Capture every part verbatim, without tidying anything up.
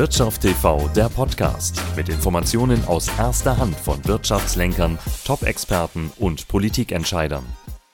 Wirtschaft T V, der Podcast mit Informationen aus erster Hand von Wirtschaftslenkern, Top-Experten und Politikentscheidern.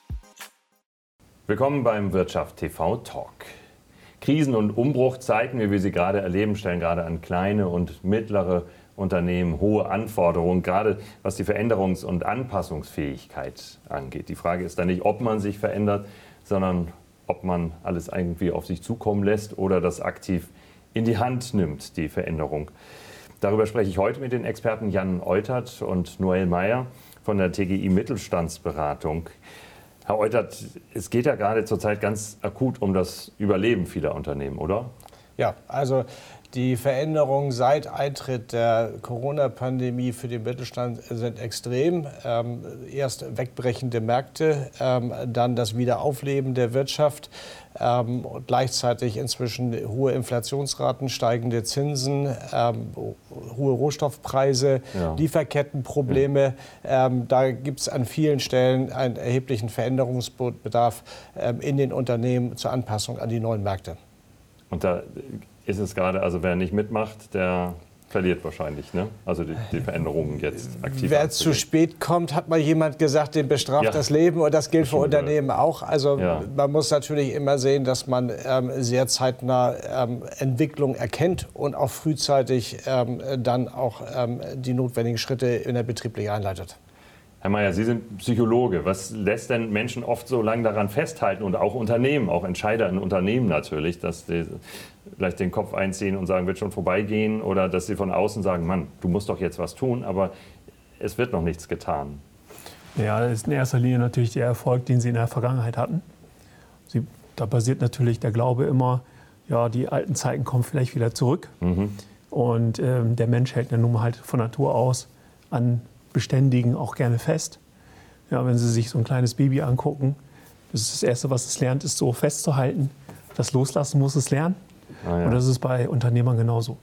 Willkommen beim Wirtschaft T V Talk. Krisen- und Umbruchzeiten, wie wir sie gerade erleben, stellen gerade an kleine und mittlere Unternehmen hohe Anforderungen, gerade was die Veränderungs- und Anpassungsfähigkeit angeht. Die Frage ist dann nicht, ob man sich verändert, sondern ob man alles irgendwie auf sich zukommen lässt oder das aktiv in die Hand nimmt, die Veränderung. Darüber spreche ich heute mit den Experten Jan Eutert und Noel Meyer von der T G I Mittelstandsberatung. Herr Eutert, es geht ja gerade zurzeit ganz akut um das Überleben vieler Unternehmen, oder? Ja, also die Veränderungen seit Eintritt der Corona-Pandemie für den Mittelstand sind extrem. Ähm, erst wegbrechende Märkte, ähm, dann das Wiederaufleben der Wirtschaft ähm, und gleichzeitig inzwischen hohe Inflationsraten, steigende Zinsen, ähm, hohe Rohstoffpreise, ja. Lieferkettenprobleme. Ja. Ähm, da gibt es an vielen Stellen einen erheblichen Veränderungsbedarf ähm, in den Unternehmen zur Anpassung an die neuen Märkte. Und da ist es gerade, also wer nicht mitmacht, der verliert wahrscheinlich, ne? Also die, die Veränderungen jetzt aktiv. Wer zu spät kommt, hat mal jemand gesagt, den bestraft ja. das Leben, und das gilt das für Unternehmen gehört. Auch. Also ja. man muss natürlich immer sehen, dass man ähm, sehr zeitnah ähm, Entwicklung erkennt und auch frühzeitig ähm, dann auch ähm, die notwendigen Schritte in der betrieblich einleitet. Herr Meyer, Sie sind Psychologe. Was lässt denn Menschen oft so lange daran festhalten und auch Unternehmen, auch Entscheider in Unternehmen natürlich, dass die vielleicht den Kopf einziehen und sagen, wird schon vorbeigehen, oder dass sie von außen sagen, Mann, du musst doch jetzt was tun, aber es wird noch nichts getan? Ja, das ist in erster Linie natürlich der Erfolg, den Sie in der Vergangenheit hatten. Sie, da basiert natürlich der Glaube immer, ja, die alten Zeiten kommen vielleicht wieder zurück. Mhm. Und ähm, der Mensch hält ja nun mal halt von Natur aus an Beständigen auch gerne fest. Ja, wenn Sie sich so ein kleines Baby angucken, das ist das Erste, was es lernt, ist so festzuhalten. Das Loslassen muss es lernen. Ah, ja. Und das ist bei Unternehmern genauso.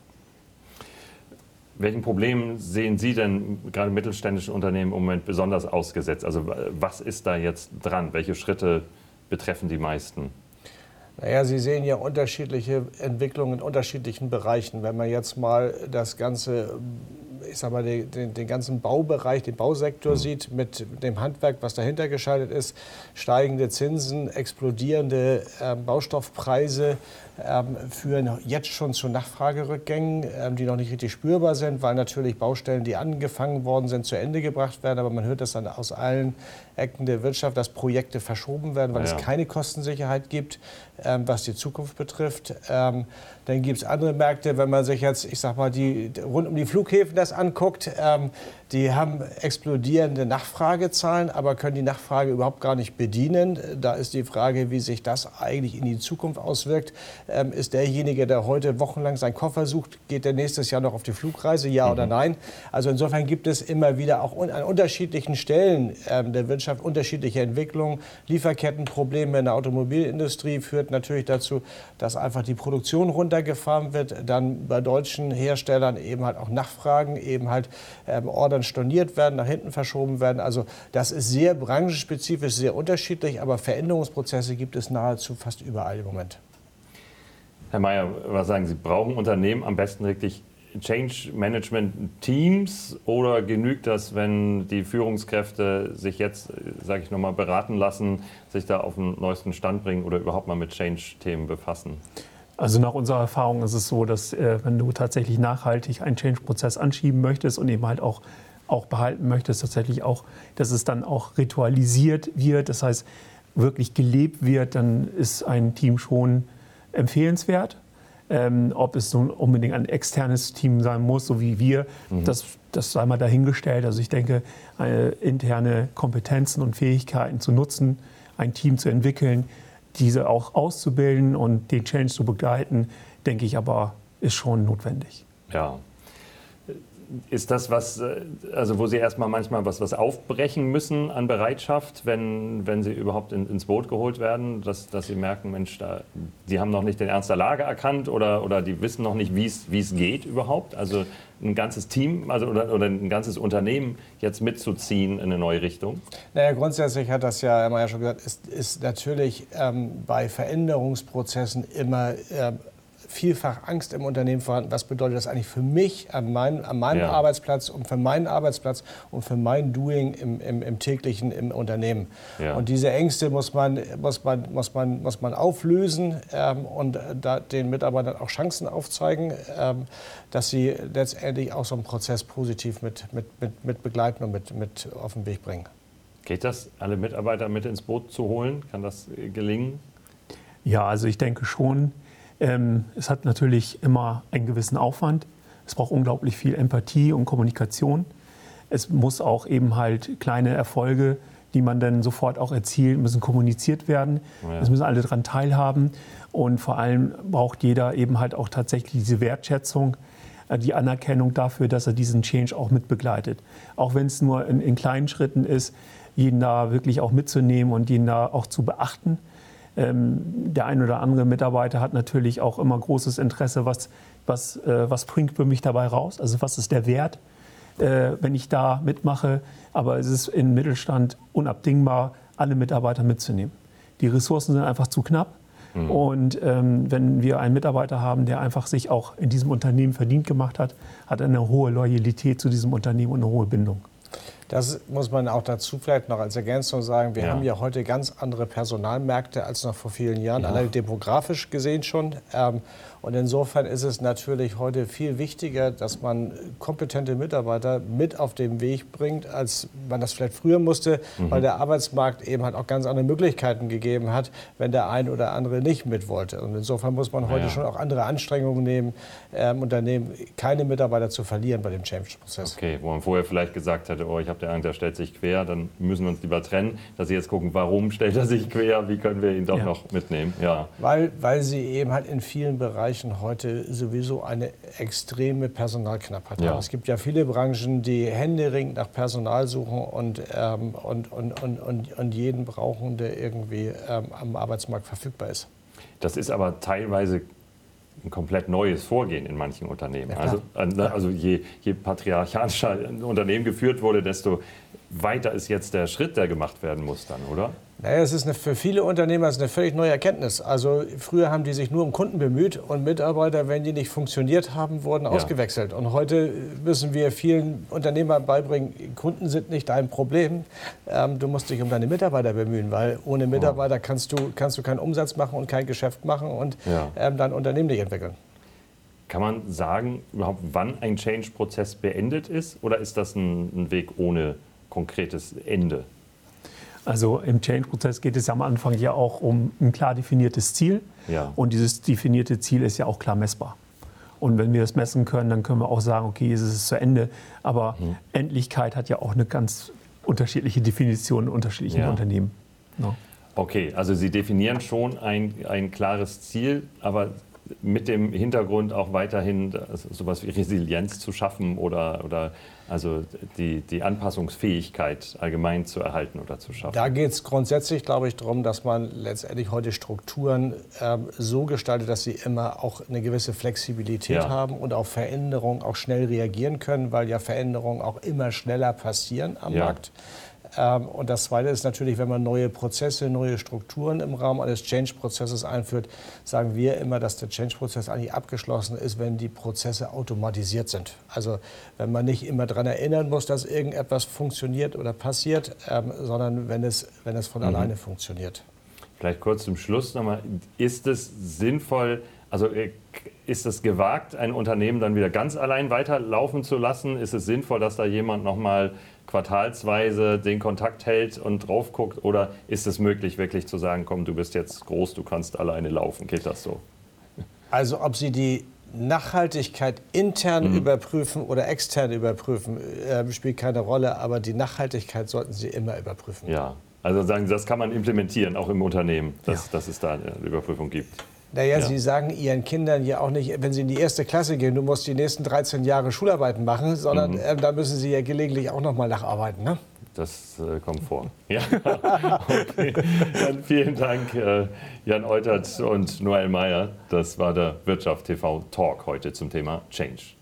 Welchen Problemen sehen Sie denn gerade mittelständische Unternehmen im Moment besonders ausgesetzt? Also was ist da jetzt dran? Welche Schritte betreffen die meisten? Naja, Sie sehen ja unterschiedliche Entwicklungen in unterschiedlichen Bereichen. Wenn man jetzt mal das ganze, ich sag mal, den, den, den ganzen Baubereich, den Bausektor mhm. sieht, mit dem Handwerk, was dahinter geschaltet ist, steigende Zinsen, explodierende äh, Baustoffpreise ähm, führen jetzt schon zu Nachfragerückgängen, ähm, die noch nicht richtig spürbar sind, weil natürlich Baustellen, die angefangen worden sind, zu Ende gebracht werden. Aber man hört das dann aus allen Ecken der Wirtschaft, dass Projekte verschoben werden, weil ja. es keine Kostensicherheit gibt, ähm, was die Zukunft betrifft. Ähm, dann gibt es andere Märkte, wenn man sich jetzt, ich sag mal, die rund um die Flughäfen das anguckt, ähm, die haben explodierende Nachfragezahlen, aber können die Nachfrage überhaupt gar nicht bedienen. Da ist die Frage, wie sich das eigentlich in die Zukunft auswirkt. Ähm, ist derjenige, der heute wochenlang seinen Koffer sucht, geht der nächstes Jahr noch auf die Flugreise, ja mhm. oder nein? Also insofern gibt es immer wieder auch an unterschiedlichen Stellen ähm, der Wirtschaft unterschiedliche Entwicklungen. Lieferkettenprobleme in der Automobilindustrie führt natürlich dazu, dass einfach die Produktion runtergefahren wird. Dann bei deutschen Herstellern eben halt auch Nachfragen, eben halt ähm, Ordern storniert werden, nach hinten verschoben werden. Also das ist sehr branchenspezifisch, sehr unterschiedlich, aber Veränderungsprozesse gibt es nahezu fast überall im Moment. Herr Meyer, was sagen Sie, brauchen Unternehmen am besten wirklich Change-Management-Teams oder genügt das, wenn die Führungskräfte sich jetzt, sage ich nochmal, beraten lassen, sich da auf den neuesten Stand bringen oder überhaupt mal mit Change-Themen befassen? Also nach unserer Erfahrung ist es so, dass äh, wenn du tatsächlich nachhaltig einen Change-Prozess anschieben möchtest und eben halt auch, auch behalten möchtest, tatsächlich auch, dass es dann auch ritualisiert wird, das heißt wirklich gelebt wird, dann ist ein Team schon empfehlenswert. Ähm, ob es so unbedingt ein externes Team sein muss, so wie wir, mhm. das, das sei mal dahingestellt. Also ich denke, äh, interne Kompetenzen und Fähigkeiten zu nutzen, ein Team zu entwickeln, diese auch auszubilden und den Change zu begleiten, denke ich aber, ist schon notwendig. Ja. Ist das was, also wo Sie erstmal manchmal was, was aufbrechen müssen an Bereitschaft, wenn, wenn Sie überhaupt in, ins Boot geholt werden, dass, dass Sie merken, Mensch, da, die haben noch nicht den Ernst der Lage erkannt oder, oder die wissen noch nicht, wie es, wie es geht überhaupt? Also ein ganzes Team also, oder, oder ein ganzes Unternehmen jetzt mitzuziehen in eine neue Richtung? Naja, grundsätzlich hat das ja, haben wir ja schon gesagt, ist, ist natürlich ähm, bei Veränderungsprozessen immer ähm, vielfach Angst im Unternehmen vorhanden. Was bedeutet das eigentlich für mich an, mein, an meinem ja. Arbeitsplatz und für meinen Arbeitsplatz und für mein Doing im, im, im täglichen im Unternehmen? Ja. Und diese Ängste muss man, muss man, muss man, muss man auflösen ähm, und da den Mitarbeitern auch Chancen aufzeigen, ähm, dass sie letztendlich auch so einen Prozess positiv mit, mit, mit, mit begleiten und mit, mit auf den Weg bringen. Geht das, alle Mitarbeiter mit ins Boot zu holen? Kann das gelingen? Ja, also ich denke schon. Ähm, es hat natürlich immer einen gewissen Aufwand. Es braucht unglaublich viel Empathie und Kommunikation. Es muss auch eben halt kleine Erfolge, die man dann sofort auch erzielt, müssen kommuniziert werden. Ja. Es müssen alle daran teilhaben. Und vor allem braucht jeder eben halt auch tatsächlich diese Wertschätzung, die Anerkennung dafür, dass er diesen Change auch mit begleitet. Auch wenn es nur in, in kleinen Schritten ist, jeden da wirklich auch mitzunehmen und jeden da auch zu beachten. Ähm, der ein oder andere Mitarbeiter hat natürlich auch immer großes Interesse, was, was, äh, was bringt für mich dabei raus, also was ist der Wert, äh, wenn ich da mitmache. Aber es ist im Mittelstand unabdingbar, alle Mitarbeiter mitzunehmen. Die Ressourcen sind einfach zu knapp. Mhm. Und ähm, wenn wir einen Mitarbeiter haben, der einfach sich auch in diesem Unternehmen verdient gemacht hat, hat er eine hohe Loyalität zu diesem Unternehmen und eine hohe Bindung. Das muss man auch dazu vielleicht noch als Ergänzung sagen. Wir ja. haben ja heute ganz andere Personalmärkte als noch vor vielen Jahren, ja. allein demografisch gesehen schon. Ähm, und insofern ist es natürlich heute viel wichtiger, dass man kompetente Mitarbeiter mit auf den Weg bringt, als man das vielleicht früher musste, mhm. weil der Arbeitsmarkt eben halt auch ganz andere Möglichkeiten gegeben hat, wenn der ein oder andere nicht mit wollte. Und insofern muss man heute ja. schon auch andere Anstrengungen nehmen, ähm, unternehmen, keine Mitarbeiter zu verlieren bei dem Change-Prozess. Okay, wo man vorher vielleicht gesagt hätte, oh, ich habe den Eindruck, der stellt sich quer, dann müssen wir uns lieber trennen, dass Sie jetzt gucken, warum stellt er sich quer, wie können wir ihn doch ja. noch mitnehmen. Ja. Weil, weil Sie eben halt in vielen Bereichen heute sowieso eine extreme Personalknappheit ja. haben. Es gibt ja viele Branchen, die händeringend nach Personal suchen und, ähm, und, und, und, und, und jeden brauchen, der irgendwie ähm, am Arbeitsmarkt verfügbar ist. Das ist aber teilweise ein komplett neues Vorgehen in manchen Unternehmen. Ja, also, also je, je patriarchalischer ein Unternehmen geführt wurde, desto weiter ist jetzt der Schritt, der gemacht werden muss dann, oder? Naja, es ist eine, für viele Unternehmer ist eine völlig neue Erkenntnis. Also früher haben die sich nur um Kunden bemüht und Mitarbeiter, wenn die nicht funktioniert haben, wurden ja. ausgewechselt. Und heute müssen wir vielen Unternehmern beibringen, Kunden sind nicht dein Problem. Ähm, du musst dich um deine Mitarbeiter bemühen, weil ohne Mitarbeiter kannst du, kannst du keinen Umsatz machen und kein Geschäft machen und ja. ähm, dein Unternehmen nicht entwickeln. Kann man sagen, überhaupt wann ein Change-Prozess beendet ist? Oder ist das ein, ein Weg ohne konkretes Ende? Also im Change-Prozess geht es ja am Anfang ja auch um ein klar definiertes Ziel. Ja. Und dieses definierte Ziel ist ja auch klar messbar. Und wenn wir das messen können, dann können wir auch sagen, okay, es ist zu Ende. Aber hm. Endlichkeit hat ja auch eine ganz unterschiedliche Definition in unterschiedlichen ja. Unternehmen. Ja. Okay, also Sie definieren schon ein, ein klares Ziel, aber mit dem Hintergrund auch weiterhin also sowas wie Resilienz zu schaffen oder, oder also die, die Anpassungsfähigkeit allgemein zu erhalten oder zu schaffen. Da geht es grundsätzlich, glaube ich, darum, dass man letztendlich heute Strukturen äh, so gestaltet, dass sie immer auch eine gewisse Flexibilität ja. haben und auf Veränderungen auch schnell reagieren können, weil ja Veränderungen auch immer schneller passieren am ja. Markt. Und das Zweite ist natürlich, wenn man neue Prozesse, neue Strukturen im Rahmen eines Change-Prozesses einführt, sagen wir immer, dass der Change-Prozess eigentlich abgeschlossen ist, wenn die Prozesse automatisiert sind. Also wenn man nicht immer daran erinnern muss, dass irgendetwas funktioniert oder passiert, ähm, sondern wenn es, wenn es von mhm. alleine funktioniert. Vielleicht kurz zum Schluss nochmal, ist es sinnvoll, also ist es gewagt, ein Unternehmen dann wieder ganz allein weiterlaufen zu lassen? Ist es sinnvoll, dass da jemand nochmal quartalsweise den Kontakt hält und drauf guckt? Oder ist es möglich, wirklich zu sagen, komm, du bist jetzt groß, du kannst alleine laufen? Geht das so? Also ob Sie die Nachhaltigkeit intern mhm. überprüfen oder extern überprüfen, äh, spielt keine Rolle. Aber die Nachhaltigkeit sollten Sie immer überprüfen. Ja, also sagen Sie, das kann man implementieren, auch im Unternehmen, dass, ja. dass es da eine Überprüfung gibt. Naja, ja. Sie sagen Ihren Kindern ja auch nicht, wenn Sie in die erste Klasse gehen, du musst die nächsten dreizehn Jahre Schularbeiten machen, sondern mhm. äh, da müssen Sie ja gelegentlich auch noch mal nacharbeiten, ne? Das äh, kommt vor. Ja. Okay. Dann vielen Dank, äh, Jan Eutert und Noel Meyer. Das war der Wirtschaft T V Talk heute zum Thema Change.